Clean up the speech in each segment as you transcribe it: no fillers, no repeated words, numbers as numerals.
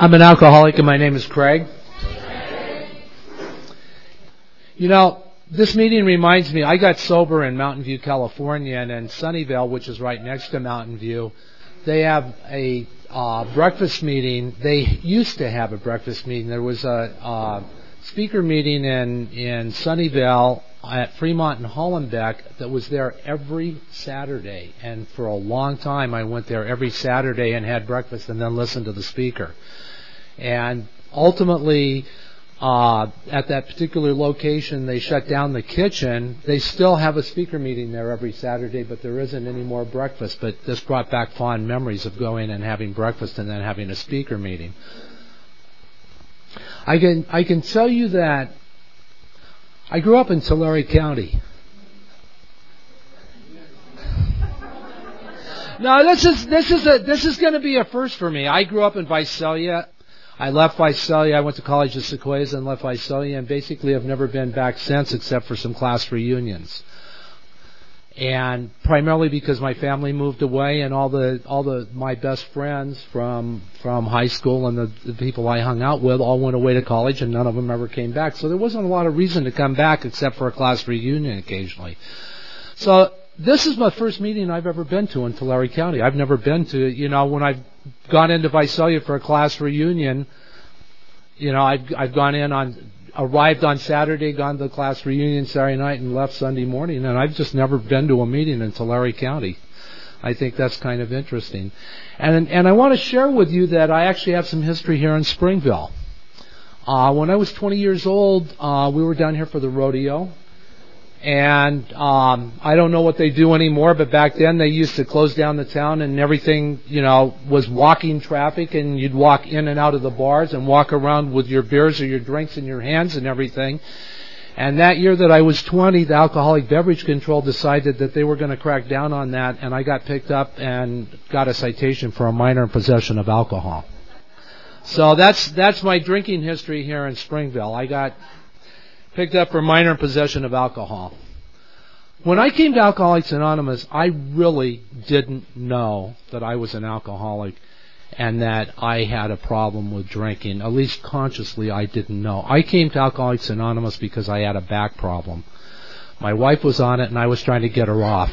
I'm an alcoholic and my name is Craig. You know, this meeting reminds me, I got sober in Mountain View, California, and in Sunnyvale, which is right next to Mountain View, they have a breakfast meeting. They used to have a breakfast meeting. There was a speaker meeting in Sunnyvale at Fremont and Hollenbeck that was there every Saturday. And for a long time, I went there every Saturday and had breakfast and then listened to the speaker. And ultimately, at that particular location, they shut down the kitchen. They still have a speaker meeting there every Saturday, but there isn't any more breakfast. But this brought back fond memories of going and having breakfast and then having a speaker meeting. I can tell you that I grew up in Tulare County. No, this is going to be a first for me. I grew up in Visalia. I left Visalia. I went to college at Sequoias and left Visalia, and basically have never been back since, except for some class reunions. And primarily because my family moved away, and all my best friends from high school and the people I hung out with all went away to college, and none of them ever came back. So there wasn't a lot of reason to come back except for a class reunion occasionally. So this is my first meeting I've ever been to in Tulare County. I've never been to, when I've gone into Visalia for a class reunion, I've gone in arrived on Saturday, gone to the class reunion Saturday night, and left Sunday morning, and I've just never been to a meeting in Tulare County. I think that's kind of interesting. And I want to share with you that I actually have some history here in Springville. When I was 20 years old, we were down here for the rodeo. And I don't know what they do anymore, but back then they used to close down the town, and everything, was walking traffic, and you'd walk in and out of the bars and walk around with your beers or your drinks in your hands and everything. And that year that I was 20, the Alcoholic Beverage Control decided that they were going to crack down on that, and I got picked up and got a citation for a minor in possession of alcohol. So that's my drinking history here in Springville. I got picked up for minor possession of alcohol. When I came to Alcoholics Anonymous, I really didn't know that I was an alcoholic and that I had a problem with drinking. At least consciously, I didn't know. I came to Alcoholics Anonymous because I had a back problem. My wife was on it, and I was trying to get her off.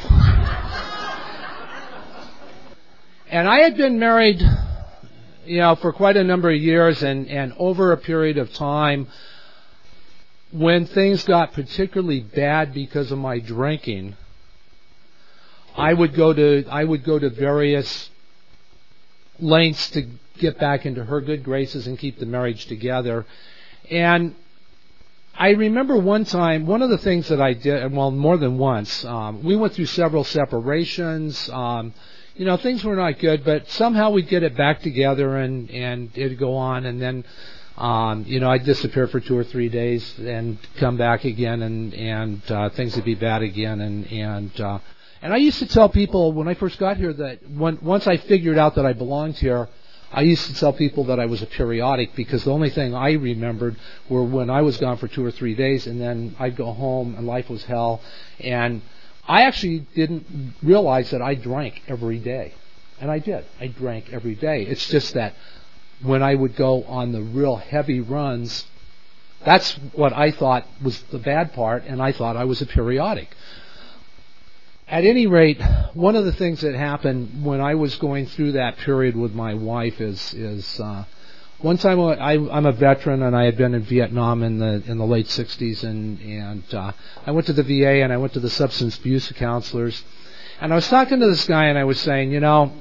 And I had been married, for quite a number of years, and over a period of time, when things got particularly bad because of my drinking, I would go to various lengths to get back into her good graces and keep the marriage together. And I remember one time, one of the things that I did, well, more than once, we went through several separations. Things were not good, but somehow we'd get it back together and it'd go on, and then I'd disappear for 2 or 3 days and come back again, and things would be bad again. And I used to tell people when I first got here that once I figured out that I belonged here, I used to tell people that I was a periodic, because the only thing I remembered were when I was gone for 2 or 3 days, and then I'd go home and life was hell. And I actually didn't realize that I drank every day. And I did. I drank every day. It's just that when I would go on the real heavy runs, that's what I thought was the bad part, and I thought I was a periodic. At any rate, one of the things that happened when I was going through that period with my wife is one time I'm a veteran, and I had been in Vietnam in the late 60s, and I went to the VA, and I went to the substance abuse counselors, and I was talking to this guy, and I was saying,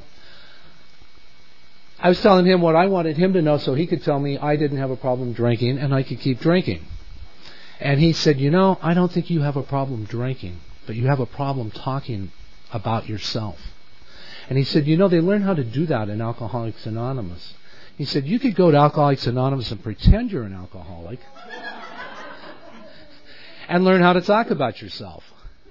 I was telling him what I wanted him to know so he could tell me I didn't have a problem drinking and I could keep drinking. And he said, I don't think you have a problem drinking, but you have a problem talking about yourself. And he said, they learn how to do that in Alcoholics Anonymous. He said, you could go to Alcoholics Anonymous and pretend you're an alcoholic and learn how to talk about yourself.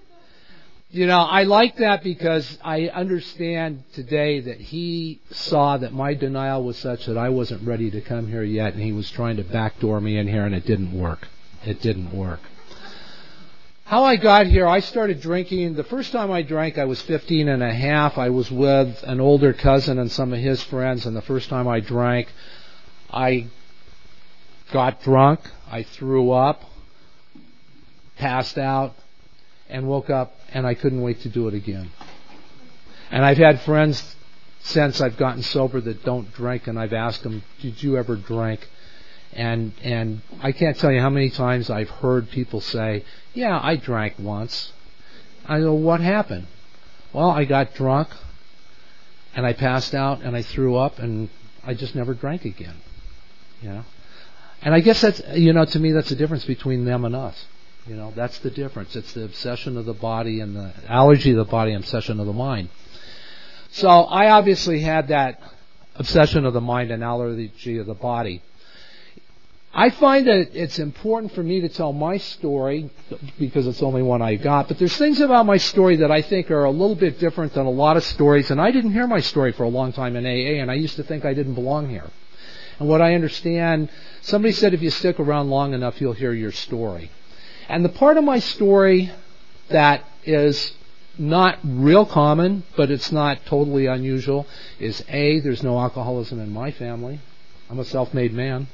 I like that because I understand today that he saw that my denial was such that I wasn't ready to come here yet, and he was trying to backdoor me in here, and it didn't work. It didn't work. How I got here, I started drinking. The first time I drank, I was 15 and a half. I was with an older cousin and some of his friends, and the first time I drank, I got drunk, I threw up, passed out, and woke up, and I couldn't wait to do it again. And I've had friends since I've gotten sober that don't drink, and I've asked them, did you ever drink? And I can't tell you how many times I've heard people say, yeah, I drank once. I go, what happened? Well, I got drunk, and I passed out, and I threw up, and I just never drank again. You know? And I guess that's, to me, that's the difference between them and us. That's the difference. It's the obsession of the body and the allergy of the body and obsession of the mind. So I obviously had that obsession of the mind and allergy of the body. I find that it's important for me to tell my story because it's the only one I got, but there's things about my story that I think are a little bit different than a lot of stories, and I didn't hear my story for a long time in AA, and I used to think I didn't belong here. And what I understand, somebody said if you stick around long enough, you'll hear your story. And the part of my story that is not real common, but it's not totally unusual, is A, there's no alcoholism in my family. I'm a self-made man.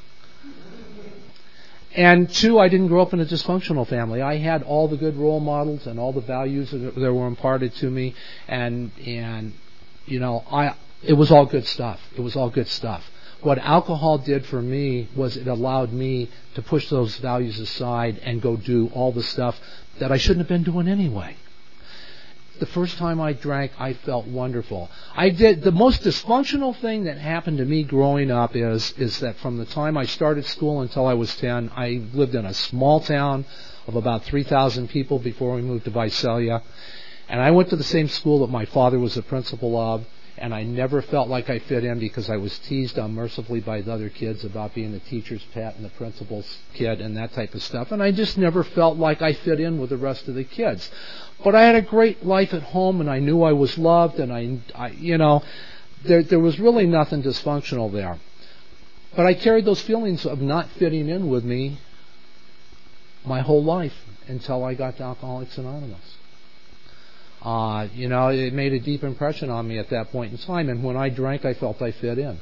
And 2, I didn't grow up in a dysfunctional family. I had all the good role models and all the values that were imparted to me, and it was all good stuff. It was all good stuff. What alcohol did for me was it allowed me to push those values aside and go do all the stuff that I shouldn't have been doing anyway. The first time I drank, I felt wonderful. The most dysfunctional thing that happened to me growing up is that from the time I started school until I was 10, I lived in a small town of about 3,000 people before we moved to Visalia. And I went to the same school that my father was the principal of, and I never felt like I fit in because I was teased unmercifully by the other kids about being the teacher's pet and the principal's kid and that type of stuff. And I just never felt like I fit in with the rest of the kids. But I had a great life at home, and I knew I was loved, and there was really nothing dysfunctional there. But I carried those feelings of not fitting in with me my whole life until I got to Alcoholics Anonymous. It made a deep impression on me at that point in time, and when I drank, I felt I fit in.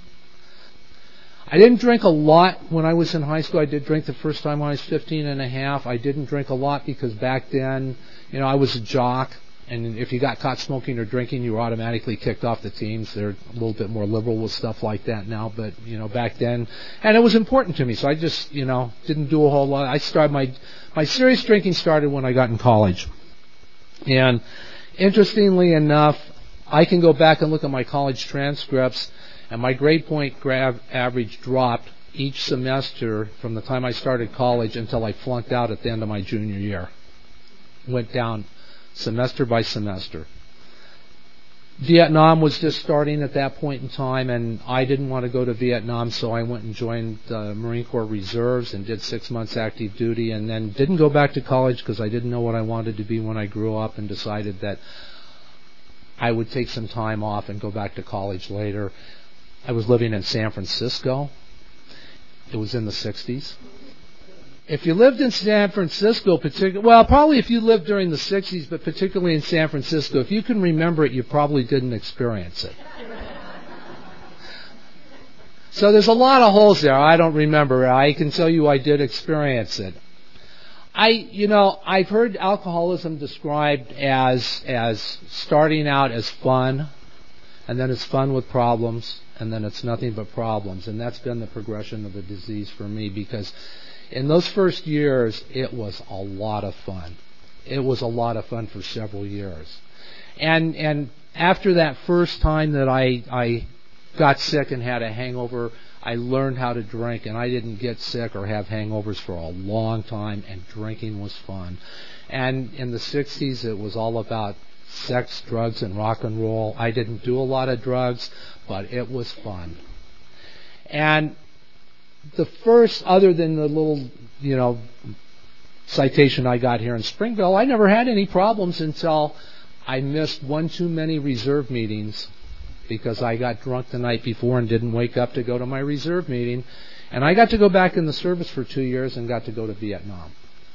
I didn't drink a lot when I was in high school. I did drink the first time when I was 15 and a half. I didn't drink a lot because back then, I was a jock, and if you got caught smoking or drinking, you were automatically kicked off the teams. They're a little bit more liberal with stuff like that now, but, back then, and it was important to me, so I just, didn't do a whole lot. I started my serious drinking started when I got in college. And interestingly enough, I can go back and look at my college transcripts, and my grade point average dropped each semester from the time I started college until I flunked out at the end of my junior year. Went down semester by semester. Vietnam was just starting at that point in time, and I didn't want to go to Vietnam, so I went and joined the Marine Corps Reserves and did 6 months active duty, and then didn't go back to college because I didn't know what I wanted to be when I grew up, and decided that I would take some time off and go back to college later. I was living in San Francisco. It was in the 60s. If you lived in San Francisco, probably if you lived during the 60s, but particularly in San Francisco, if you can remember it, you probably didn't experience it. So there's a lot of holes there. I don't remember. I can tell you I did experience it. I've heard alcoholism described as starting out as fun, and then it's fun with problems, and then it's nothing but problems. And that's been the progression of the disease for me, because in those first years, it was a lot of fun. It was a lot of fun for several years. And after that first time that I got sick and had a hangover, I learned how to drink, and I didn't get sick or have hangovers for a long time, and drinking was fun. And in the 60s, it was all about sex, drugs, and rock and roll. I didn't do a lot of drugs, but it was fun. And the first, other than the little, citation I got here in Springville, I never had any problems until I missed one too many reserve meetings because I got drunk the night before and didn't wake up to go to my reserve meeting. And I got to go back in the service for 2 years and got to go to Vietnam.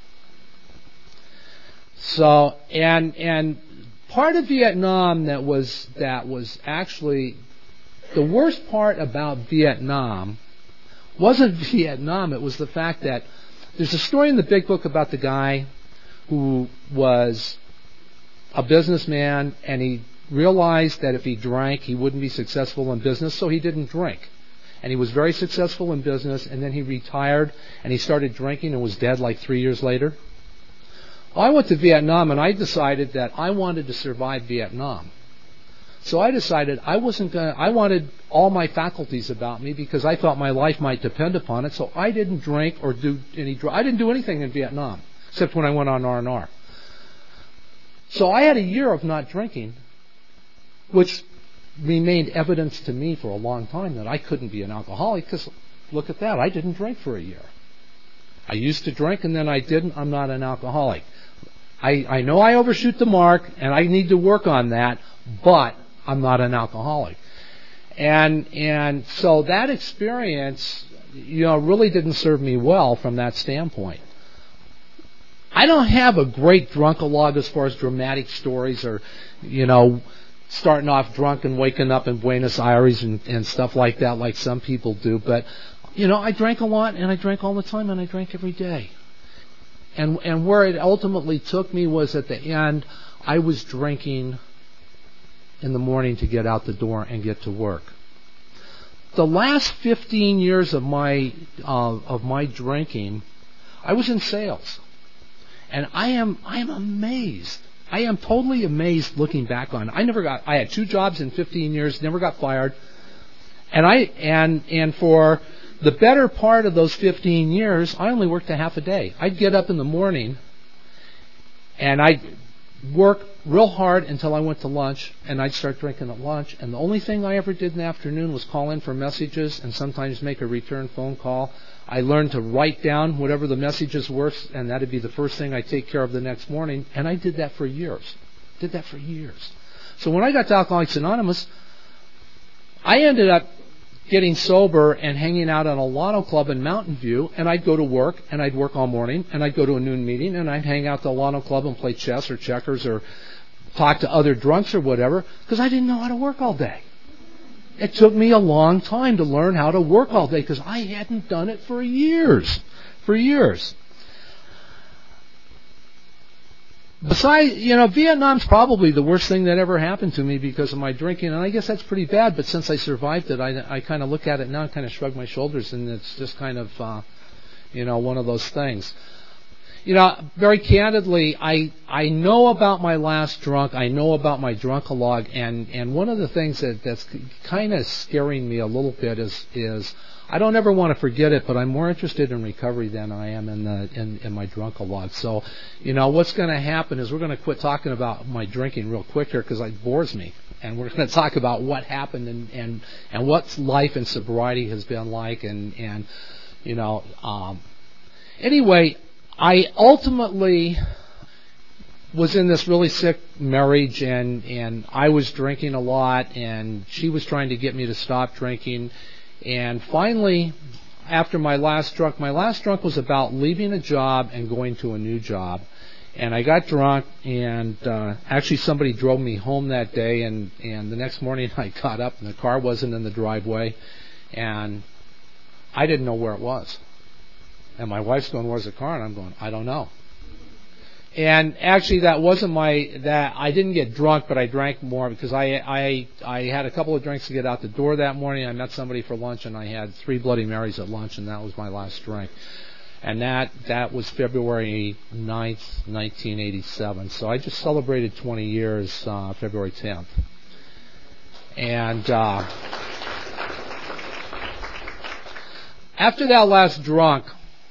So, and part of Vietnam that was actually the worst part about Vietnam wasn't Vietnam. It was the fact that there's a story in the Big Book about the guy who was a businessman, and he realized that if he drank, he wouldn't be successful in business, so he didn't drink. And he was very successful in business, and then he retired, and he started drinking and was dead like 3 years later. Well, I went to Vietnam, and I decided that I wanted to survive Vietnam. So I decided I wanted all my faculties about me because I thought my life might depend upon it, so I didn't drink or I didn't do anything in Vietnam, except when I went on R&R. So I had a year of not drinking, which remained evidence to me for a long time that I couldn't be an alcoholic, because look at that, I didn't drink for a year. I used to drink and then I didn't. I'm not an alcoholic. I know I overshoot the mark and I need to work on that, but I'm not an alcoholic. And so that experience, really didn't serve me well from that standpoint. I don't have a great drunkalogue as far as dramatic stories or, starting off drunk and waking up in Buenos Aires and stuff like that, like some people do. But, I drank a lot, and I drank all the time, and I drank every day. And where it ultimately took me was at the end, I was drinking in the morning to get out the door and get to work. The last 15 years of my drinking, I was in sales. And I am amazed. I am totally amazed looking back on it. I had 2 jobs in 15 years, never got fired. And for the better part of those 15 years, I only worked a half a day. I'd get up in the morning and I'd work real hard until I went to lunch, and I'd start drinking at lunch. And the only thing I ever did in the afternoon was call in for messages and sometimes make a return phone call. I learned to write down whatever the messages were, and that would be the first thing I take care of the next morning. And I did that for years. So when I got to Alcoholics Anonymous, I ended up getting sober and hanging out at a Lotto Club in Mountain View, and I'd go to work, and I'd work all morning, and I'd go to a noon meeting, and I'd hang out at the Lotto Club and play chess or checkers or talk to other drunks or whatever, because I didn't know how to work all day. It took me a long time to learn how to work all day because I hadn't done it for years. Besides, Vietnam's probably the worst thing that ever happened to me because of my drinking, and I guess that's pretty bad, but since I survived it, I kind of look at it now and kind of shrug my shoulders, and it's just kind of, one of those things. Very candidly, I know about my last drunk. I know about my drunkalogue, and one of the things that's kind of scaring me a little bit is I don't ever want to forget it, but I'm more interested in recovery than I am in my drunkalogue. So, what's going to happen is we're going to quit talking about my drinking real quick here because it bores me, and we're going to talk about what happened and what life in sobriety has been like, anyway. I ultimately was in this really sick marriage, and I was drinking a lot, and she was trying to get me to stop drinking. And finally, after my last drunk was about leaving a job and going to a new job. And I got drunk, and actually somebody drove me home that day, and the next morning I got up, and the car wasn't in the driveway, and I didn't know where it was. And my wife's going, "Where's the car?" And I'm going, "I don't know." And actually, that wasn't I didn't get drunk, but I drank more because I had a couple of drinks to get out the door that morning. I met somebody for lunch, and I had 3 Bloody Marys at lunch, and that was my last drink. And that was February 9th, 1987. So I just celebrated 20 years, February 10th. And after that last drunk,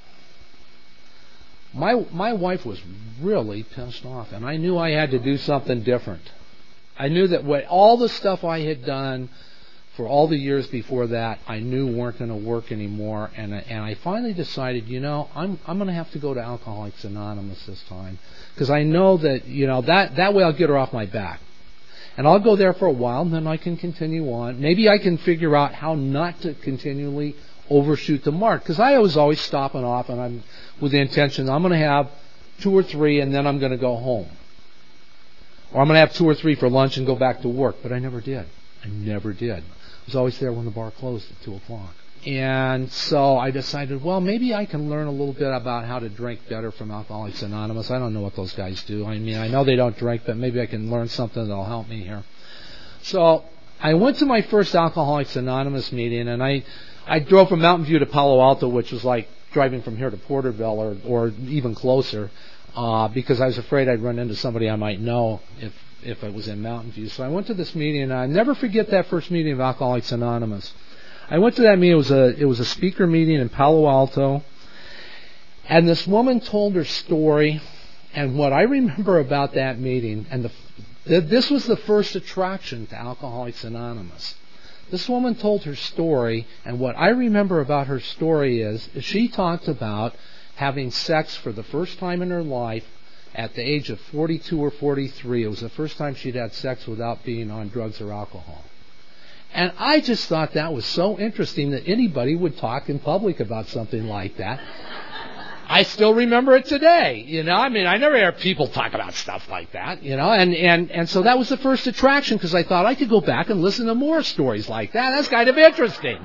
my wife was really pissed off, and I knew I had to do something different. I knew that all the stuff I had done for all the years before that, I knew weren't going to work anymore, and I finally decided, I'm going to have to go to Alcoholics Anonymous this time, because I know that, that way I'll get her off my back. And I'll go there for a while, and then I can continue on. Maybe I can figure out how not to continually overshoot the mark, because I was always stopping off, and I'm with the intention I'm going to have 2 or 3, and then I'm going to go home, or I'm going to have 2 or 3 for lunch and go back to work. But I never did. I was always there when the bar closed at 2 o'clock. And so I decided, well, maybe I can learn a little bit about how to drink better from Alcoholics Anonymous. I don't know what those guys do. I mean, I know they don't drink, but maybe I can learn something that'll help me here. So I went to my first Alcoholics Anonymous meeting, and I drove from Mountain View to Palo Alto, which was like driving from here to Porterville or even closer, because I was afraid I'd run into somebody I might know if it was in Mountain View. So I went to this meeting, and I'll never forget that first meeting of Alcoholics Anonymous. I went to that meeting. It was a speaker meeting in Palo Alto, and this woman told her story. And what I remember about that meeting, and this was the first attraction to Alcoholics Anonymous. This woman told her story, and what I remember about her story is she talked about having sex for the first time in her life at the age of 42 or 43. It was the first time she'd had sex without being on drugs or alcohol. And I just thought that was so interesting that anybody would talk in public about something like that. I still remember it today, I mean, I never hear people talk about stuff like that, and so that was the first attraction, because I thought I could go back and listen to more stories like that. That's kind of interesting.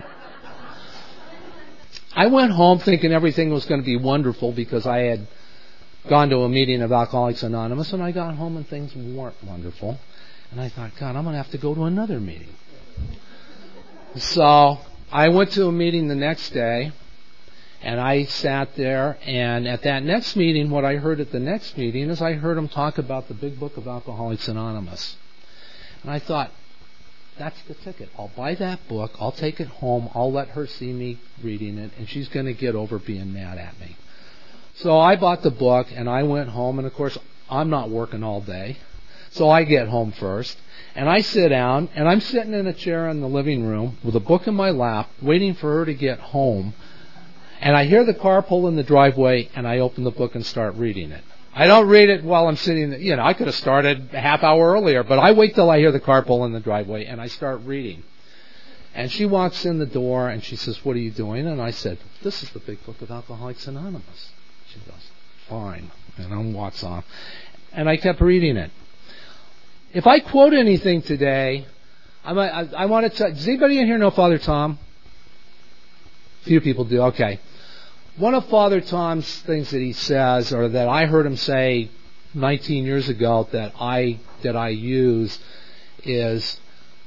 I went home thinking everything was going to be wonderful because I had gone to a meeting of Alcoholics Anonymous, and I got home and things weren't wonderful. And I thought, God, I'm going to have to go to another meeting. So I went to a meeting the next day, and I sat there, and at that next meeting, what I heard at the next meeting is I heard him talk about the Big Book of Alcoholics Anonymous. And I thought, that's the ticket. I'll buy that book, I'll take it home, I'll let her see me reading it, and she's going to get over being mad at me. So I bought the book, and I went home, and of course, I'm not working all day. So I get home first, and I sit down, and I'm sitting in a chair in the living room with a book in my lap, waiting for her to get home. And I hear the car pull in the driveway, and I open the book and start reading it. I don't read it while I'm sitting, I could have started a half hour earlier, but I wait till I hear the car pull in the driveway, and I start reading. And she walks in the door, and she says, what are you doing? And I said, this is the Big Book of Alcoholics Anonymous. She goes, fine, and walks off. And I kept reading it. If I quote anything today, I want to does anybody in here know Father Tom? Few people do, okay. One of Father Tom's things that he says, or that I heard him say 19 years ago that I use, is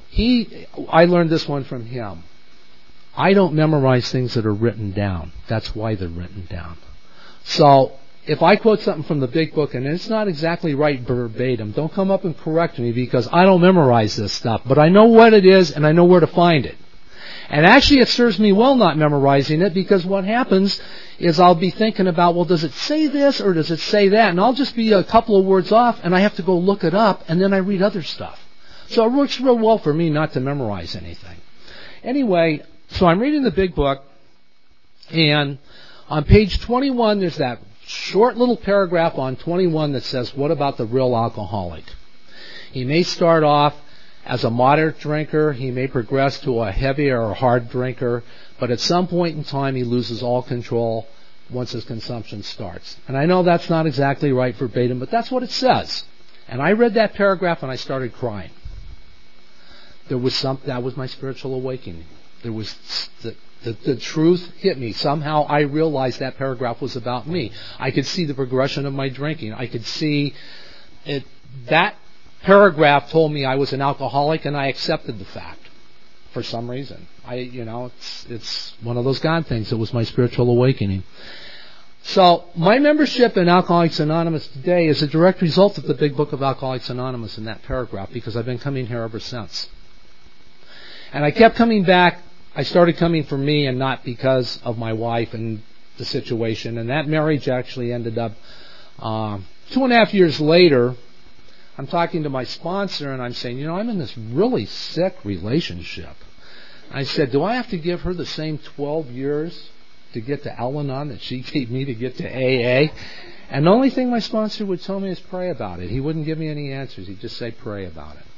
I learned this one from him. I don't memorize things that are written down. That's why they're written down. So if I quote something from the Big Book and it's not exactly right verbatim, don't come up and correct me, because I don't memorize this stuff. But I know what it is and I know where to find it. And actually it serves me well not memorizing it, because what happens is I'll be thinking about, well, does it say this or does it say that? And I'll just be a couple of words off and I have to go look it up, and then I read other stuff. So it works real well for me not to memorize anything. Anyway, so I'm reading the Big Book, and on page 21 there's that short little paragraph on 21 that says, what about the real alcoholic? He may start off as a moderate drinker, he may progress to a heavier or hard drinker, but at some point in time he loses all control once his consumption starts. And I know that's not exactly right verbatim, but that's what it says. And I read that paragraph and I started crying. That was my spiritual awakening. There was the truth hit me. Somehow I realized that paragraph was about me. I could see the progression of my drinking. I could see it. That paragraph told me I was an alcoholic, and I accepted the fact for some reason. It's one of those God things. It was my spiritual awakening. So my membership in Alcoholics Anonymous today is a direct result of the Big Book of Alcoholics Anonymous in that paragraph, because I've been coming here ever since. And I kept coming back. I started coming for me and not because of my wife and the situation. And that marriage actually ended up 2.5 years later. I'm talking to my sponsor and I'm saying, I'm in this really sick relationship. I said, do I have to give her the same 12 years to get to Al-Anon that she gave me to get to AA? And the only thing my sponsor would tell me is pray about it. He wouldn't give me any answers. He'd just say, pray about it.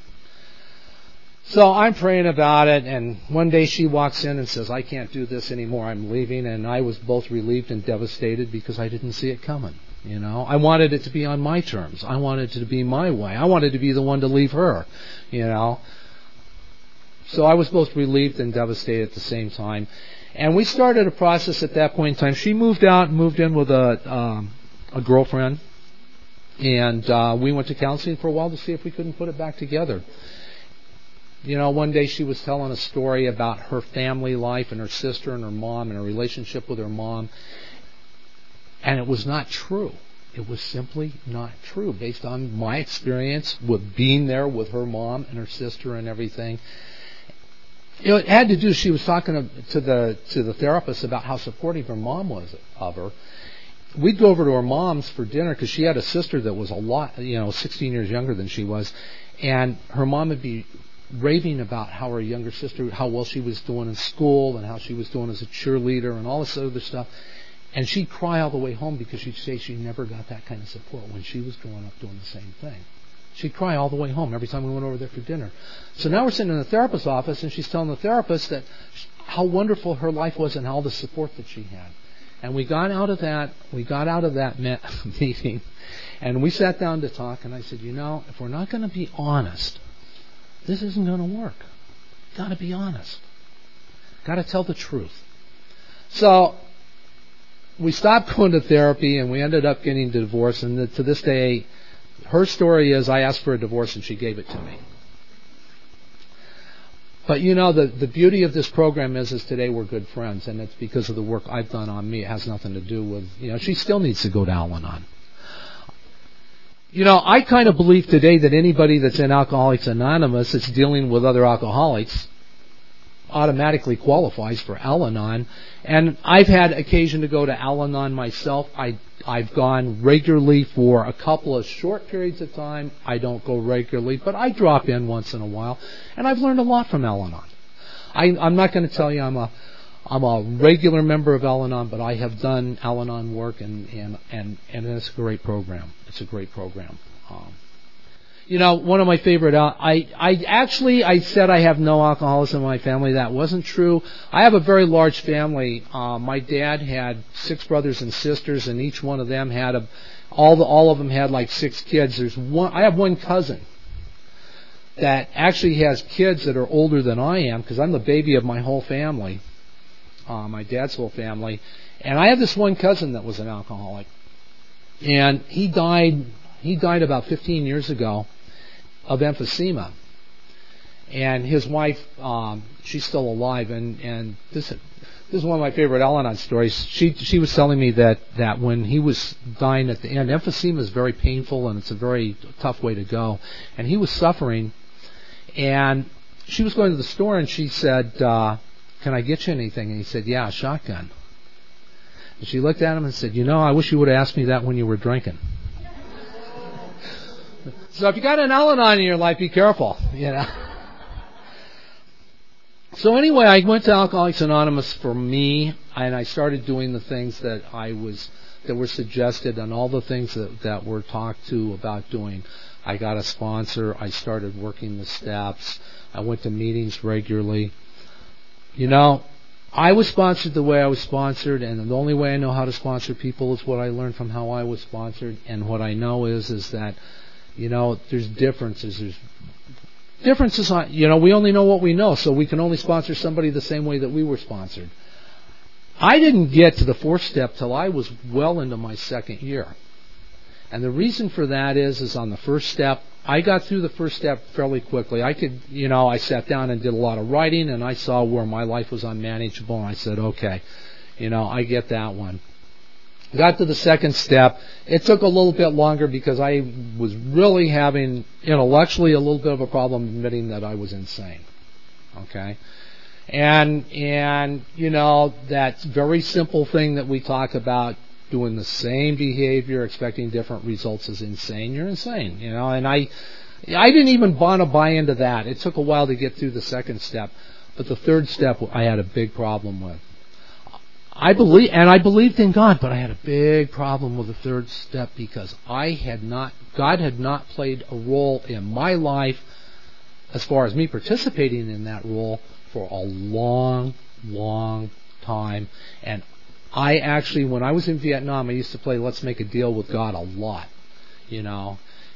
So I'm praying about it, and one day she walks in and says, I can't do this anymore, I'm leaving. And I was both relieved and devastated because I didn't see it coming. I wanted it to be on my terms. I wanted it to be my way. I wanted to be the one to leave her, So I was both relieved and devastated at the same time. And we started a process at that point in time. She moved out and moved in with a girlfriend. And we went to counseling for a while to see if we couldn't put it back together. You know, one day she was telling a story about her family life and her sister and her mom and her relationship with her mom. And it was not true. It was simply not true based on my experience with being there with her mom and her sister and everything. You know, it had to do, she was talking to the therapist about how supportive her mom was of her. We'd go over to her mom's for dinner because she had a sister that was 16 years younger than she was. And her mom would be raving about how her younger sister, how well she was doing in school and how she was doing as a cheerleader and all this other stuff. And she'd cry all the way home because she'd say she never got that kind of support when she was growing up doing the same thing. She'd cry all the way home every time we went over there for dinner. So now we're sitting in the therapist's office and she's telling the therapist that how wonderful her life was and all the support that she had. And we got out of that meeting and we sat down to talk and I said, you know, if we're not going to be honest, this isn't going to work. Got to be honest. Got to tell the truth. So we stopped going to therapy and we ended up getting divorced. And to this day, her story is I asked for a divorce and she gave it to me. But you know, the beauty of this program is today we're good friends. And it's because of the work I've done on me. It has nothing to do with, you know, she still needs to go to Al-Anon. You know, I kind of believe today that anybody that's in Alcoholics Anonymous that's dealing with other alcoholics automatically qualifies for Al-Anon. And I've had occasion to go to Al-Anon myself. I've gone regularly for a couple of short periods of time. I don't go regularly, but I drop in once in a while. And I've learned a lot from Al-Anon. I'm not going to tell you I'm a regular member of Al-Anon, but I have done Al-Anon work, and it's a great program. It's a great program. You know, one of my favorite, I said I have no alcoholics in my family. That wasn't true. I have a very large family. My dad had 6 brothers and sisters, and each one of them had all of them had like 6 kids. I have one cousin that actually has kids that are older than I am, because I'm the baby of my whole family, my dad's whole family. And I have this one cousin that was an alcoholic, and he died about 15 years ago of emphysema. And his wife, she's still alive, and this is one of my favorite Al-Anon stories. She was telling me that when he was dying at the end, emphysema is very painful and it's a very tough way to go. And he was suffering, and she was going to the store and she said, can I get you anything? And he said, yeah, a shotgun. And she looked at him and said, you know, I wish you would have asked me that when you were drinking. So if you got an Al-Anon in your life, be careful, you know. So anyway, I went to Alcoholics Anonymous for me, and I started doing the things that were suggested and all the things that were talked to about doing. I got a sponsor. I started working the steps. I went to meetings regularly. You know, I was sponsored the way I was sponsored, and the only way I know how to sponsor people is what I learned from how I was sponsored. And what I know is that, you know, there's differences. There's differences on, you know, we only know what we know, so we can only sponsor somebody the same way that we were sponsored. I didn't get to the 4th step till I was well into my 2nd year. And the reason for that is on the 1st step, I got through the 1st step fairly quickly. I sat down and did a lot of writing, and I saw where my life was unmanageable, and I said, okay, you know, I get that one. Got to the 2nd step. It took a little bit longer because I was really having intellectually a little bit of a problem admitting that I was insane. Okay? And you know, that very simple thing that we talk about, doing the same behavior, expecting different results, is insane. You're insane, you know. And I didn't even want to buy into that. It took a while to get through the 2nd step, but the 3rd step I had a big problem with. I believed in God, but I had a big problem with the 3rd step because God had not played a role in my life as far as me participating in that role for a long, long time. And I actually, when I was in Vietnam, I used to play Let's Make a Deal with God a lot, you know.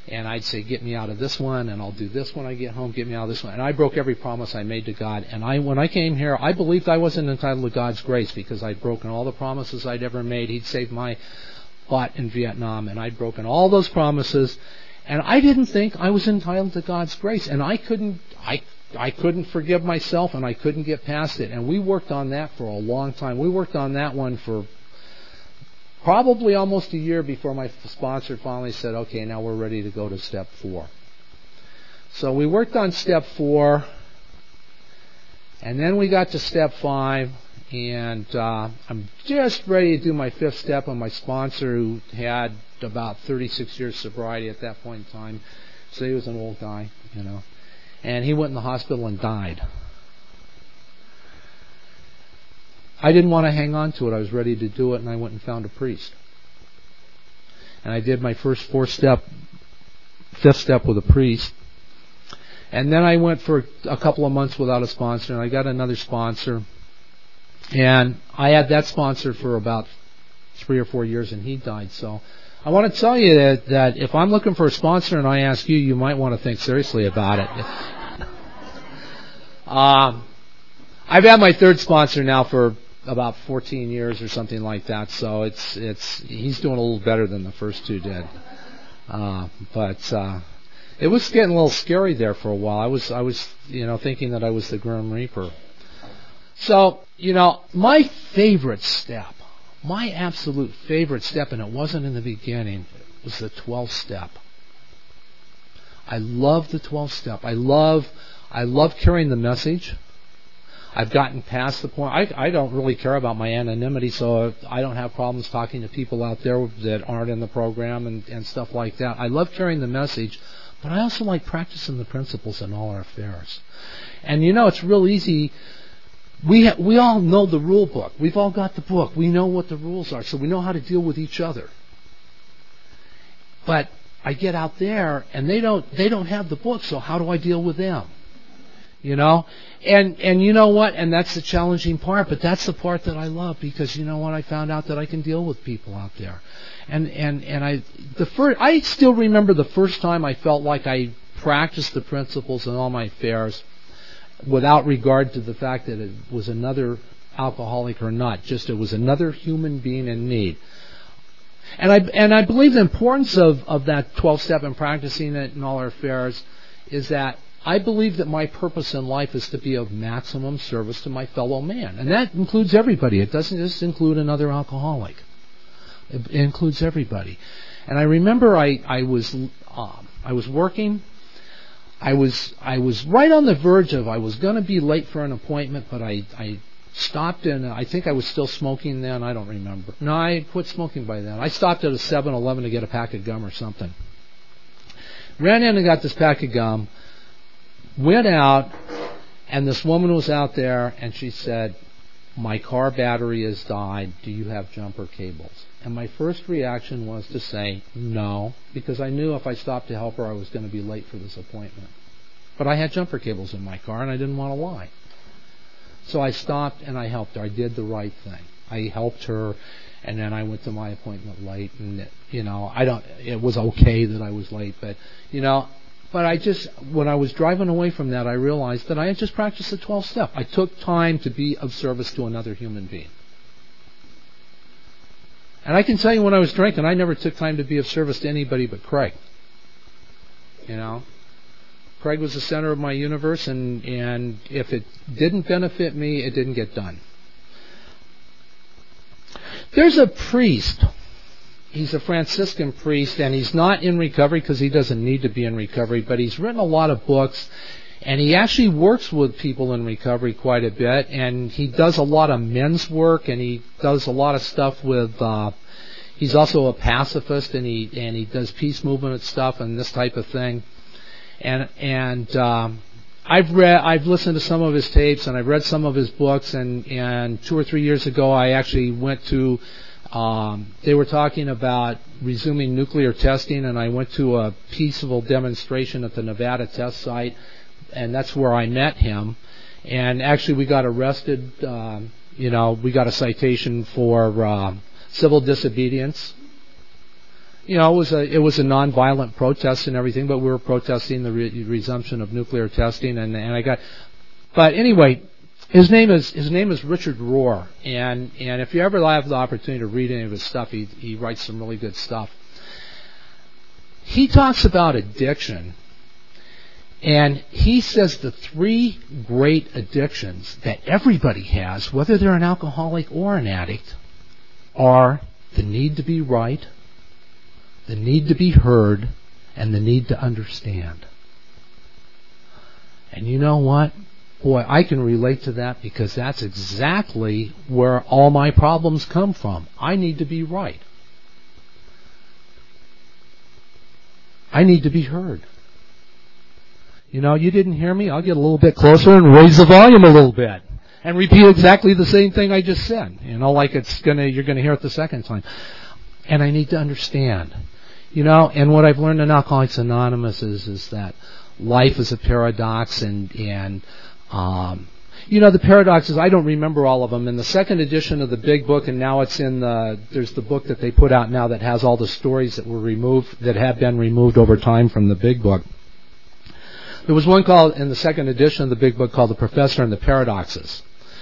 And I'd say, get me out of this one, and I'll do this when I get home, get me out of this one. And I broke every promise I made to God. And when I came here, I believed I wasn't entitled to God's grace because I'd broken all the promises I'd ever made. He'd saved my butt in Vietnam, and I'd broken all those promises. And I didn't think I was entitled to God's grace. And I couldn't forgive myself, and I couldn't get past it. And we worked on that for a long time. We worked on that one for probably almost a year before my sponsor finally said, okay, now we're ready to go to step 4. So we worked on step 4, and then we got to step 5, and I'm just ready to do my 5th step, and my sponsor, who had about 36 years sobriety at that point in time, so he was an old guy, and he went in the hospital and died. I didn't want to hang on to it. I was ready to do it, and I went and found a priest. And I did my first 5th step with a priest. And then I went for a couple of months without a sponsor, and I got another sponsor. And I had that sponsor for about 3 or 4 years, and he died. So I want to tell you that if I'm looking for a sponsor and I ask you, you might want to think seriously about it. I've had my 3rd sponsor now for about 14 years or something like that, so he's doing a little better than the first 2 did. But it was getting a little scary there for a while. I was thinking that I was the Grim Reaper. So, my favorite step, my absolute favorite step, and it wasn't in the beginning, was the 12th step. I love the 12th step. I love carrying the message. I've gotten past the point. I don't really care about my anonymity, so I don't have problems talking to people out there that aren't in the program and stuff like that. I love carrying the message, but I also like practicing the principles in all our affairs. And it's real easy. We all know the rule book. We've all got the book. We know what the rules are, so we know how to deal with each other. But I get out there, and they don't have the book, so how do I deal with them? And you know what? And that's the challenging part, but that's the part that I love, because you know what? I found out that I can deal with people out there. And I still remember the first time I felt like I practiced the principles in all my affairs without regard to the fact that it was another alcoholic or not, just it was another human being in need. And I believe the importance of that 12 step and practicing it in all our affairs is that I believe that my purpose in life is to be of maximum service to my fellow man. And that includes everybody. It doesn't just include another alcoholic. It includes everybody. And I remember I was working. I was right on the verge of, I was going to be late for an appointment, but I stopped in, I think I was still smoking then, I don't remember. No, I had quit smoking by then. I stopped at a 7-Eleven to get a pack of gum or something. Ran in and got this pack of gum. Went out, and this woman was out there, and she said, my car battery has died. Do you have jumper cables? And my first reaction was to say no, because I knew if I stopped to help her, I was going to be late for this appointment. But I had jumper cables in my car, and I didn't want to lie. So I stopped, and I helped her. I did the right thing. I helped her, and then I went to my appointment late, and it was okay that I was late, but when I was driving away from that, I realized that I had just practiced the 12th step. I took time to be of service to another human being. And I can tell you, when I was drinking, I never took time to be of service to anybody but Craig. Craig was the center of my universe, and if it didn't benefit me, it didn't get done. There's a priest. He's a Franciscan priest, and he's not in recovery because he doesn't need to be in recovery, but he's written a lot of books, and he actually works with people in recovery quite a bit, and he does a lot of men's work, and he does a lot of stuff with, he's also a pacifist, and he does peace movement stuff and this type of thing. And I've listened to some of his tapes, and I've read some of his books, and 2 or 3 years ago I actually went to, they were talking about resuming nuclear testing, and I went to a peaceful demonstration at the Nevada test site, and that's where I met him. And actually we got arrested, we got a citation for civil disobedience. it was a nonviolent protest and everything, but we were protesting the resumption of nuclear testing, but anyway, his name is Richard Rohr, and if you ever have the opportunity to read any of his stuff, he writes some really good stuff. He talks about addiction, and he says the 3 great addictions that everybody has, whether they're an alcoholic or an addict, are the need to be right, the need to be heard, and the need to understand. And you know what? Boy, I can relate to that, because that's exactly where all my problems come from. I need to be right. I need to be heard. You didn't hear me? I'll get a little bit closer and raise the volume a little bit and repeat exactly the same thing I just said. Like you're gonna hear it the second time. And I need to understand. And what I've learned in Alcoholics Anonymous is that life is a paradox, and the paradoxes, I don't remember all of them. In the second edition of the Big Book, and now it's there's the book that they put out now that has all the stories that were removed, that have been removed over time from the Big Book. There was one called, in the second edition of the Big Book, called The Professor and the Paradoxes.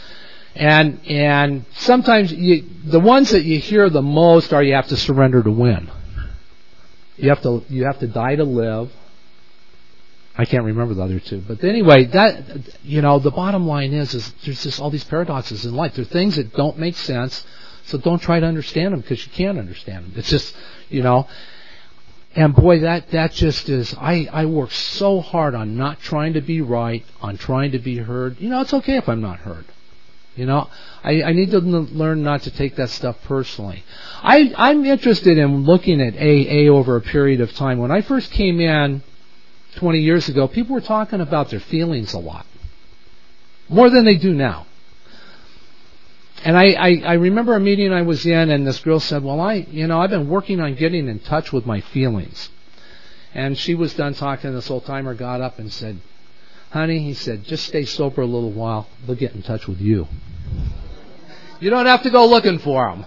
And sometimes the ones that you hear the most are you have to surrender to win. You have to die to live. I can't remember the other 2. But anyway, the bottom line is there's just all these paradoxes in life. There are things that don't make sense, so don't try to understand them, because you can't understand them. It's just, and boy, that just is, I work so hard on not trying to be right, on trying to be heard. It's okay if I'm not heard. I need to learn not to take that stuff personally. I'm interested in looking at AA over a period of time. When I first came in 20 years ago, people were talking about their feelings a lot. More than they do now. And I remember a meeting I was in, and this girl said, well, I've been working on getting in touch with my feelings. And she was done talking, and this old timer got up and said, honey, he said, just stay sober a little while. They'll get in touch with you. You don't have to go looking for them.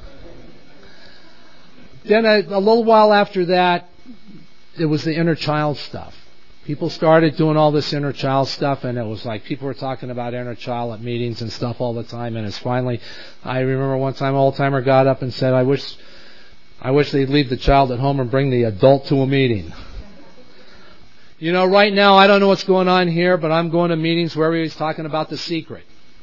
Then a little while after that, it was the inner child stuff. People started doing all this inner child stuff, and it was like people were talking about inner child at meetings and stuff all the time. And it's finally, I remember one time an old timer got up and said, I wish they'd leave the child at home and bring the adult to a meeting. Right now, I don't know what's going on here, but I'm going to meetings where everybody's talking about The Secret.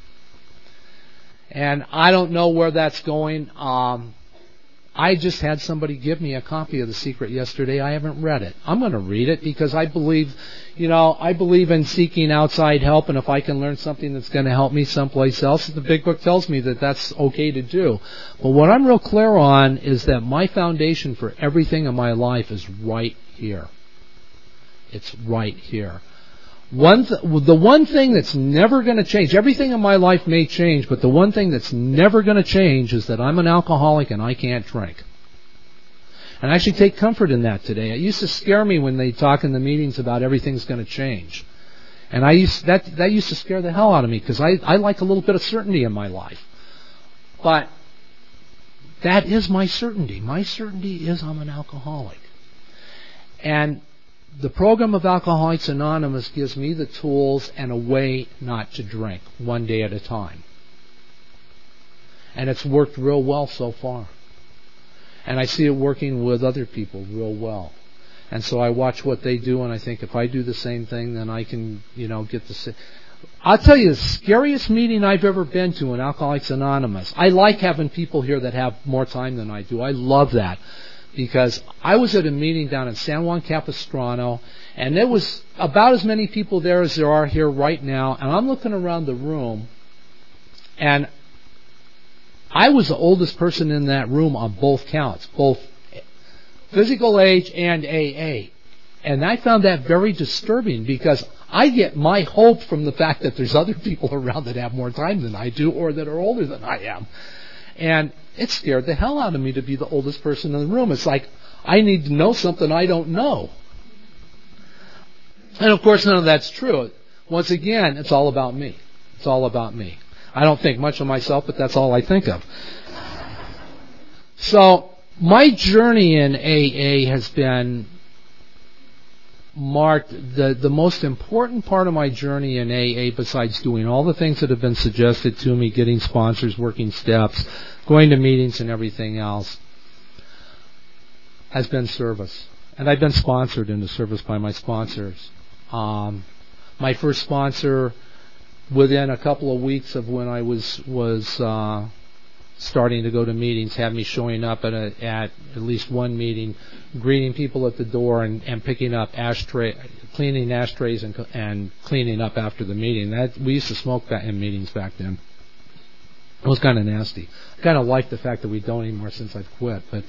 And I don't know where that's going. I just had somebody give me a copy of The Secret yesterday. I haven't read it. I'm going to read it, because I believe in seeking outside help, and if I can learn something that's going to help me someplace else, the Big Book tells me that that's okay to do. But what I'm real clear on is that my foundation for everything in my life is right here. It's right here. The one thing that's never going to change, everything in my life may change, but the one thing that's never going to change is that I'm an alcoholic and I can't drink. And I actually take comfort in that today. It used to scare me when they talk in the meetings about everything's going to change. And that used to scare the hell out of me, because I like a little bit of certainty in my life. But that is my certainty. My certainty is I'm an alcoholic. And the program of Alcoholics Anonymous gives me the tools and a way not to drink, one day at a time. And it's worked real well so far. And I see it working with other people real well. And so I watch what they do, and I think if I do the same thing, then I can, get the same. I'll tell you, the scariest meeting I've ever been to in Alcoholics Anonymous. I like having people here that have more time than I do. I love that. Because I was at a meeting down in San Juan Capistrano, and there was about as many people there as there are here right now, and I'm looking around the room, and I was the oldest person in that room on both counts, both physical age and AA. And I found that very disturbing, because I get my hope from the fact that there's other people around that have more time than I do, or that are older than I am. And it scared the hell out of me to be the oldest person in the room. It's like, I need to know something I don't know. And of course, none of that's true. Once again, it's all about me. It's all about me. I don't think much of myself, but that's all I think of. So, my journey in AA has been marked, the most important part of my journey in AA, besides doing all the things that have been suggested to me, getting sponsors, working steps, going to meetings and everything else, has been service. And I've been sponsored into service by my sponsors. My first sponsor, within a couple of weeks of when I was starting to go to meetings, had me showing up at least one meeting, greeting people at the door and picking up cleaning ashtrays and cleaning up after the meeting. We used to smoke that in meetings back then. It was kind of nasty. I kind of like the fact that we don't anymore since I've quit, but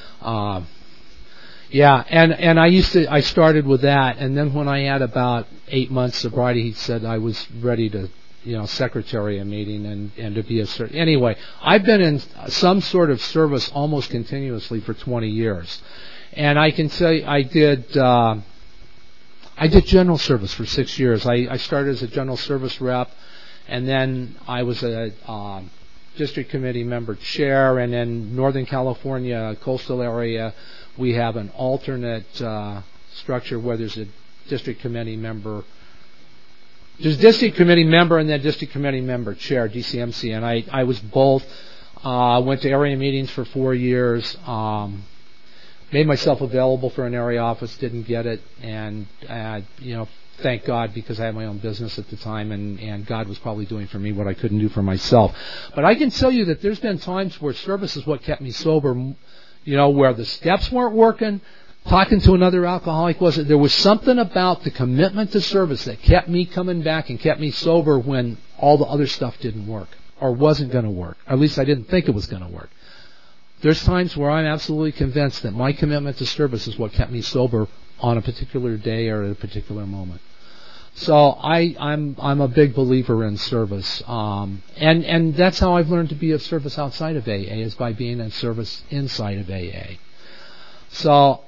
yeah, and I started with that, and then when I had about 8 months sobriety, he said I was ready to, secretary a meeting and to be a anyway. I've been in some sort of service almost continuously for 20 years, and I can tell you I did general service for 6 years. I started as a general service rep, and then I was a district committee member chair, and in Northern California coastal area, we have an alternate structure where there's a district committee member. There's district committee member and then district committee member chair, DCMC, and I was both. Went to area meetings for 4 years. Made myself available for an area office, didn't get it, and thank God, because I had my own business at the time, and God was probably doing for me what I couldn't do for myself. But I can tell you that there's been times where service is what kept me sober. Where the steps weren't working, talking to another alcoholic wasn't. There was something about the commitment to service that kept me coming back and kept me sober when all the other stuff didn't work or wasn't going to work. Or at least I didn't think it was going to work. There's times where I'm absolutely convinced that my commitment to service is what kept me sober on a particular day or at a particular moment. So I'm a big believer in service, and that's how I've learned to be of service outside of AA, is by being in service inside of AA. So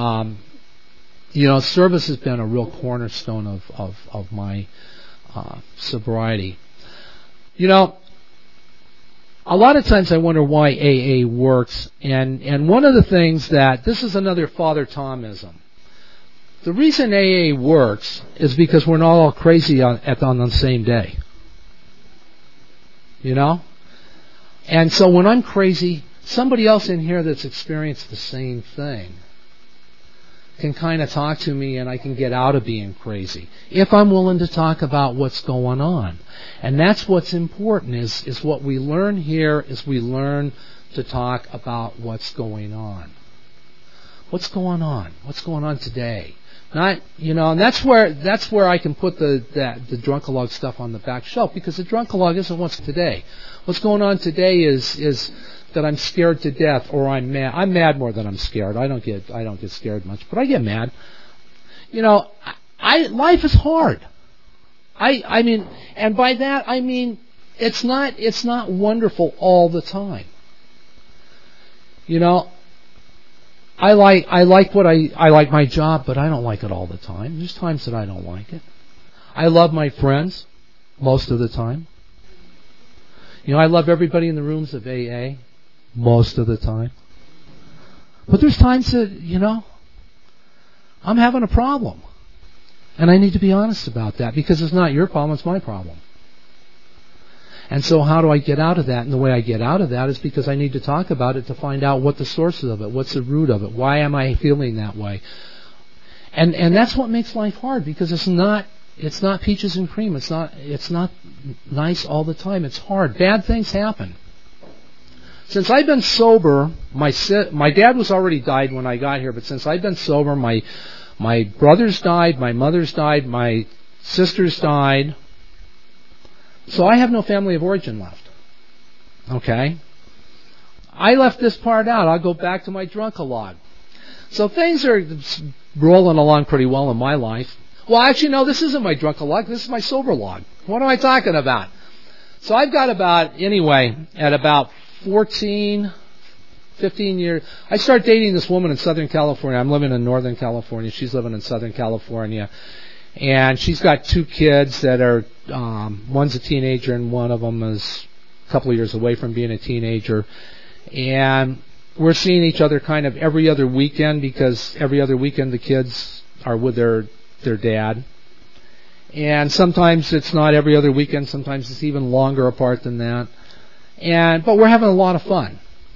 service has been a real cornerstone of my sobriety. A lot of times I wonder why AA works, and one of the things this is another Father Thomism. The reason AA works is because we're not all crazy on the same day. And so when I'm crazy, somebody else in here that's experienced the same thing can kind of talk to me, and I can get out of being crazy if I'm willing to talk about what's going on. And that's what's important, is what we learn here is we learn to talk about what's going on. What's going on? What's going on today? Not, and that's where I can put the Drunkalog stuff on the back shelf, because the Drunkalog isn't what's today. What's going on today is that I'm scared to death, or I'm mad. I'm mad more than I'm scared. I don't get scared much, but I get mad. Life is hard. I mean, and by that I mean it's not wonderful all the time. I like my job, but I don't like it all the time. There's times that I don't like it. I love my friends most of the time. I love everybody in the rooms of AA most of the time. But there's times that, I'm having a problem. And I need to be honest about that, because it's not your problem, it's my problem. And so how do I get out of that? And the way I get out of that is because I need to talk about it to find out what the source of it, what's the root of it, why am I feeling that way? And that's what makes life hard, because it's not peaches and cream. It's not nice all the time. It's hard. Bad things happen. Since I've been sober, my dad was already died when I got here, but since I've been sober, my brothers died, my mother's died, my sisters died. So I have no family of origin left. Okay? I left this part out. I'll go back to my Drunkalog. So things are rolling along pretty well in my life. Well, actually, no, this isn't my Drunkalog. This is my sober log. What am I talking about? So I've got at about 14, 15 years, I started dating this woman in Southern California. I'm living in Northern California. She's living in Southern California. And she's got 2 kids that are, one's a teenager and one of them is a couple of years away from being a teenager. And we're seeing each other kind of every other weekend, because every other weekend the kids are with their dad. And sometimes it's not every other weekend. Sometimes it's even longer apart than that. But we're having a lot of fun.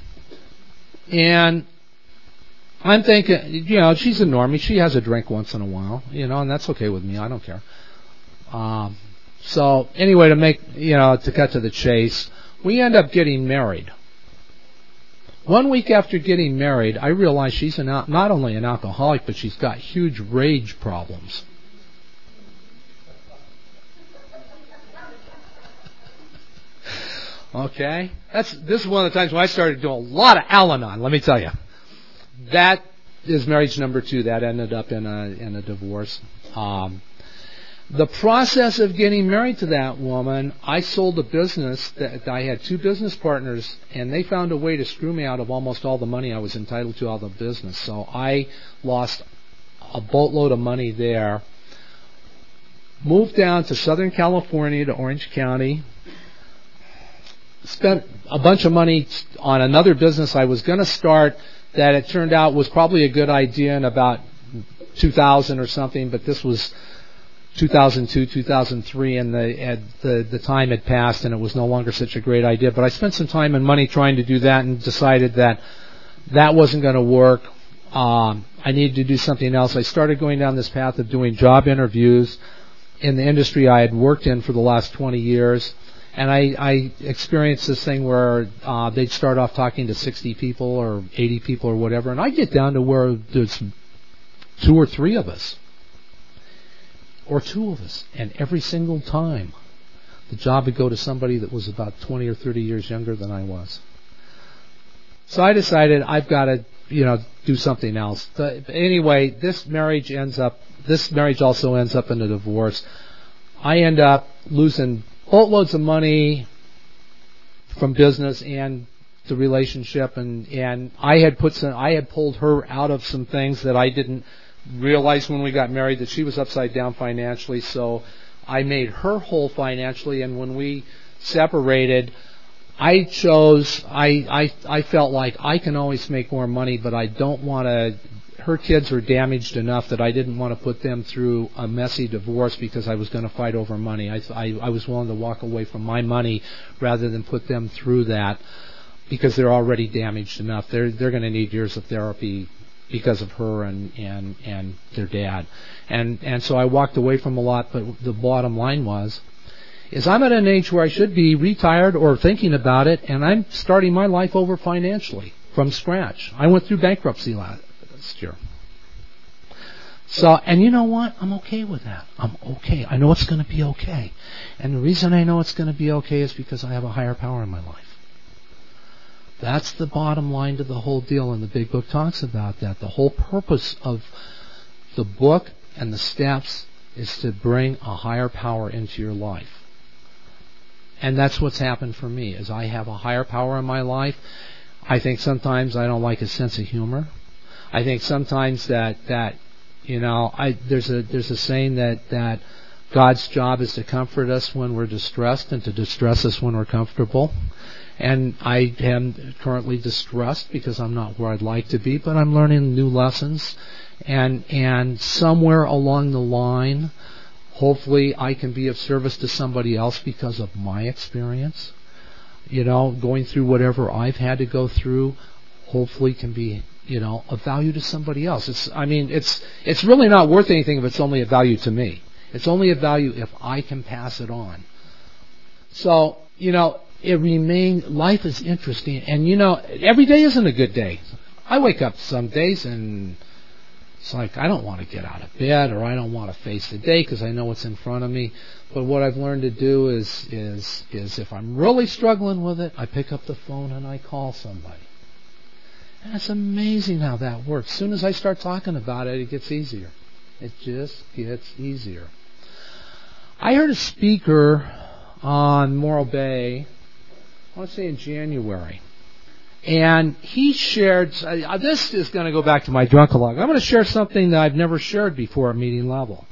And I'm thinking, she's a normie. She has a drink once in a while, and that's okay with me. I don't care. So anyway, to cut to the chase, we end up getting married. 1 week after getting married, I realized she's not only an alcoholic, but she's got huge rage problems. Okay? This is one of the times when I started doing a lot of Al-Anon, let me tell you. That is marriage number 2. That ended up in a divorce. The process of getting married to that woman, I sold a business that I had 2 business partners, and they found a way to screw me out of almost all the money I was entitled to out of the business. So I lost a boatload of money there. Moved down to Southern California, to Orange County. Spent a bunch of money on another business I was going to start that it turned out was probably a good idea in about 2000 or something, but this was 2002, 2003, and the time had passed and it was no longer such a great idea. But I spent some time and money trying to do that and decided that wasn't going to work. I needed to do something else. I started going down this path of doing job interviews in the industry I had worked in for the last 20 years. And I experienced this thing where they'd start off talking to 60 people or 80 people or whatever, and I'd get down to where there's 2 or 3 of us. Or 2 of us. And every single time, the job would go to somebody that was about 20 or 30 years younger than I was. So I decided I've got to, do something else. Anyway, this marriage also ends up in a divorce. I end up losing boatloads of money from business and the relationship, and I had pulled her out of some things that I didn't realize when we got married, that she was upside down financially, so I made her whole financially. And when we separated, I felt like I can always make more money, but I don't want to. Her kids were damaged enough that I didn't want to put them through a messy divorce because I was going to fight over money. I was willing to walk away from my money rather than put them through that, because they're already damaged enough. They're going to need years of therapy because of her and their dad. And so I walked away from a lot, but the bottom line is I'm at an age where I should be retired or thinking about it, and I'm starting my life over financially from scratch. I went through bankruptcy last year. So, and you know what? I'm okay with that. I'm okay. I know it's going to be okay. And the reason I know it's going to be okay is because I have a higher power in my life. That's the bottom line to the whole deal, and the big book talks about that. The whole purpose of the book and the steps is to bring a higher power into your life. And that's what's happened for me, is I have a higher power in my life. I think sometimes I don't like his sense of humor. I think sometimes that there's a saying that God's job is to comfort us when we're distressed and to distress us when we're comfortable. And I am currently distressed because I'm not where I'd like to be, but I'm learning new lessons. And somewhere along the line, hopefully I can be of service to somebody else because of my experience. Going through whatever I've had to go through, hopefully can be, of value to somebody else. It's really not worth anything if it's only of value to me. It's only of value if I can pass it on. So, life is interesting, and every day isn't a good day. I wake up some days and it's like I don't want to get out of bed, or I don't want to face the day because I know what's in front of me. But what I've learned to do is if I'm really struggling with it, I pick up the phone and I call somebody. And it's amazing how that works. As soon as I start talking about it, it gets easier. It just gets easier. I heard a speaker on Morro Bay, I want to say in January. And he shared, this is going to go back to my drunkalog. I'm going to share something that I've never shared before at meeting level.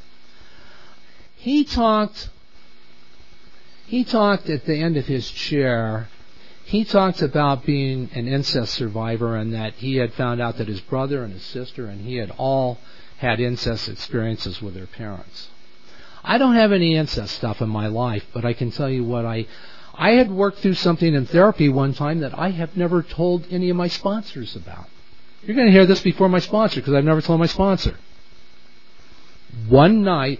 He talked at the end of his chair, he talked about being an incest survivor and that he had found out that his brother and his sister and he had all had incest experiences with their parents. I don't have any incest stuff in my life, but I can tell you what I had worked through something in therapy one time that I have never told any of my sponsors about. You're going to hear this before my sponsor because I've never told my sponsor. One night,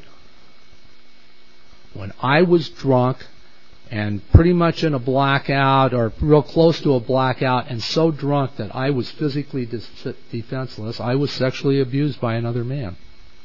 when I was drunk and pretty much in a blackout or real close to a blackout and so drunk that I was physically defenseless, I was sexually abused by another man.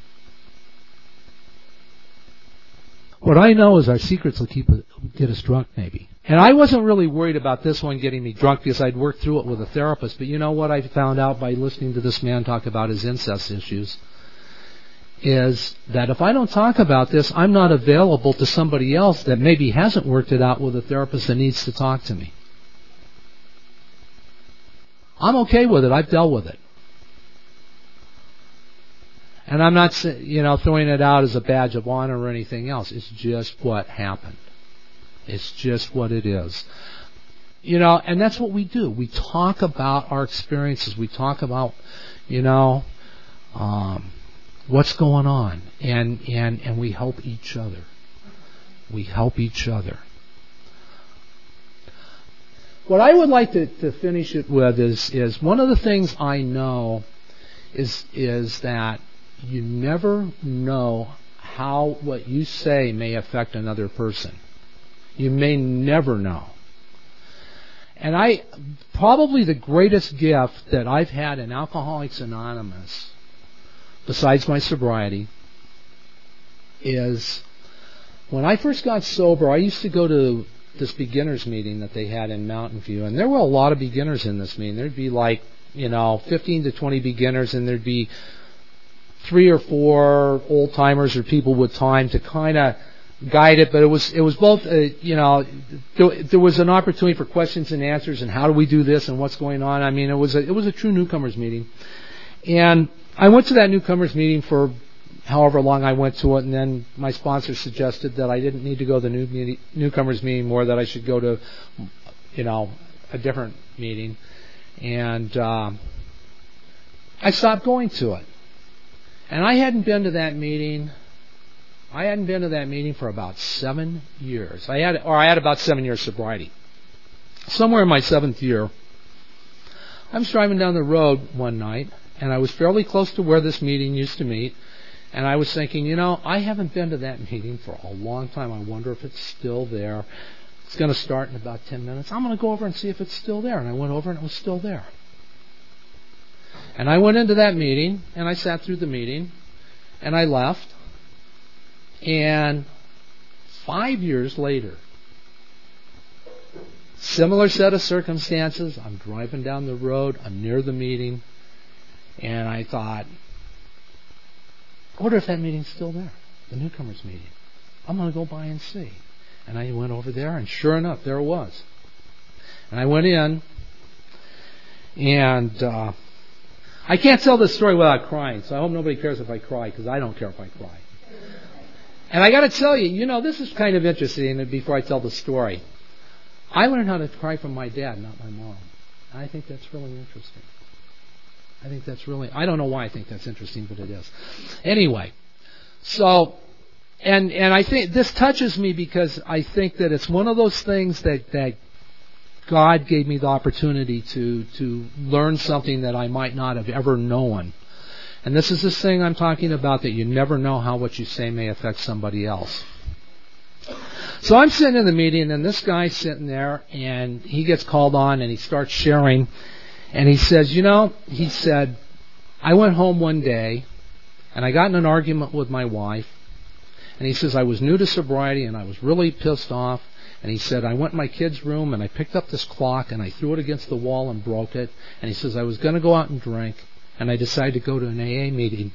What I know is our secrets will get us drunk, maybe. And I wasn't really worried about this one getting me drunk because I'd worked through it with a therapist. But you know what I found out by listening to this man talk about his incest issues? Is that if I don't talk about this, I'm not available to somebody else that maybe hasn't worked it out with a therapist that needs to talk to me. I'm okay with it. I've dealt with it. And I'm not, throwing it out as a badge of honor or anything else. It's just what happened. It's just what it is. And that's what we do. We talk about our experiences. We talk about, what's going on. And we help each other. We help each other. What I would like to finish it with is one of the things I know is that you never know how what you say may affect another person. You may never know. And probably the greatest gift that I've had in Alcoholics Anonymous, besides my sobriety, is when I first got sober, I used to go to this beginners meeting that they had in Mountain View, and there were a lot of beginners in this meeting. There'd be 15 to 20 beginners, and there'd be 3 or 4 old timers or people with time to kind of guide it. But it was both, there was an opportunity for questions and answers, and how do we do this, and what's going on. I mean, it was a true newcomers meeting, and I went to that newcomers meeting for however long I went to it, and then my sponsor suggested that I didn't need to go to the newcomers meeting more, that I should go to, a different meeting, and I stopped going to it. And I hadn't been to that meeting for about 7 years. I had about 7 years sobriety. Somewhere in my 7th year, I was driving down the road one night, and I was fairly close to where this meeting used to meet, and I was thinking, I haven't been to that meeting for a long time. I wonder if it's still there. It's going to start in about 10 minutes. I'm going to go over and see if it's still there. And I went over, and it was still there. And I went into that meeting, and I sat through the meeting, and I left. And 5 years later, similar set of circumstances. I'm driving down the road. I'm near the meeting. And I thought, I wonder if that meeting's still there, the newcomers meeting. I'm going to go by and see. And I went over there, and sure enough, there it was. And I went in, and I can't tell this story without crying, so I hope nobody cares if I cry, because I don't care if I cry. And I got to tell you, this is kind of interesting before I tell the story. I learned how to cry from my dad, not my mom. And I think that's really interesting. I don't know why I think that's interesting, but it is. Anyway, so, and I think this touches me because I think that it's one of those things that God gave me the opportunity to learn something that I might not have ever known. And this is this thing I'm talking about, that you never know how what you say may affect somebody else. So I'm sitting in the meeting, and this guy's sitting there, and he gets called on, and he starts sharing. And he says, he said, I went home one day, and I got in an argument with my wife. And he says, I was new to sobriety, and I was really pissed off. And he said, I went in my kid's room, and I picked up this clock, and I threw it against the wall and broke it. And he says, I was going to go out and drink, and I decided to go to an AA meeting.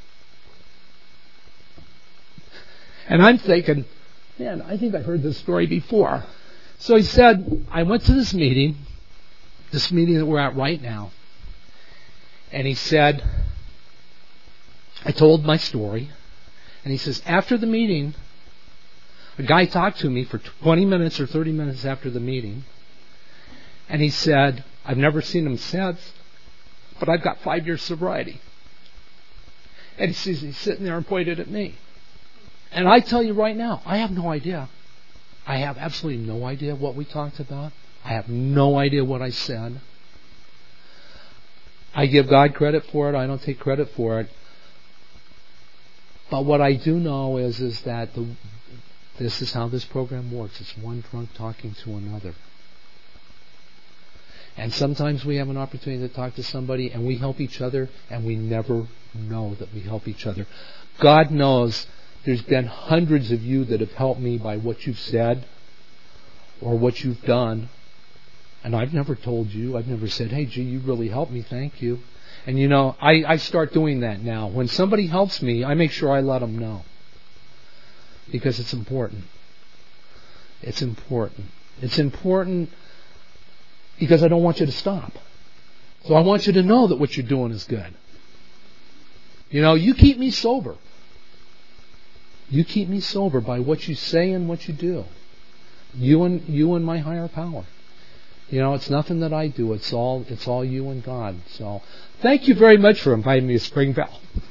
And I'm thinking, man, I think I've heard this story before. So he said, I went to this meeting that we're at right now. And he said, I told my story. And he says, after the meeting, a guy talked to me for 20 minutes or 30 minutes after the meeting. And he said, I've never seen him since, but I've got 5 years sobriety. And he sees he's sitting there and pointed at me. And I tell you right now, I have no idea. I have absolutely no idea what we talked about. I have no idea what I said. I give God credit for it. I don't take credit for it. But what I do know is that this is how this program works. It's one drunk talking to another. And sometimes we have an opportunity to talk to somebody and we help each other and we never know that we help each other. God knows there's been hundreds of you that have helped me by what you've said or what you've done. And I've never told you. I've never said, hey, gee, you really helped me. Thank you. And you know, I start doing that now. When somebody helps me, I make sure I let them know. Because it's important. It's important. It's important because I don't want you to stop. So I want you to know that what you're doing is good. You know, you keep me sober. You keep me sober by what you say and what you do. You and my higher power. You know, it's nothing that I do. It's all you and God. So, thank you very much for inviting me to Springville.